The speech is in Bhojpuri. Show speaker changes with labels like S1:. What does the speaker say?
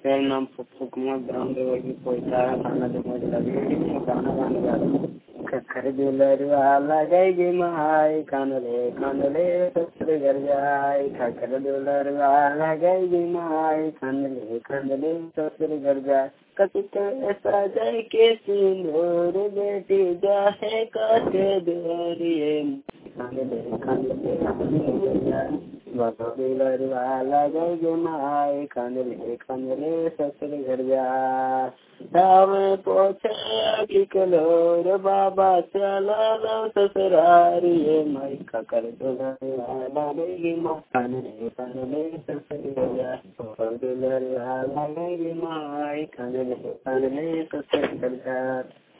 S1: मेरा नाम पप्पू कुमार ब्राह्मण वर्गी पोइतारा थाना जमुई लगी गाना गाने जा रहा हूँ। खखर दुलरवा लगाई माई कानले ससुर घर जाए। खखर दुलरवा लगाई माई कानले ससुर घर जाए। कतिक ऐसा जाए के सिंदूर बेटी जाए काटे दोरिए कानले दुलरवा लगाई माई कानले ससुर घर जाए। धावे पोछा की कलोर बाबा चला ससुरारिये माई खकर दुलरवा लगाई माई कानले ससुर घर जाए। खकर दुलरवा लगाई माई कानले ससुर घर जाए।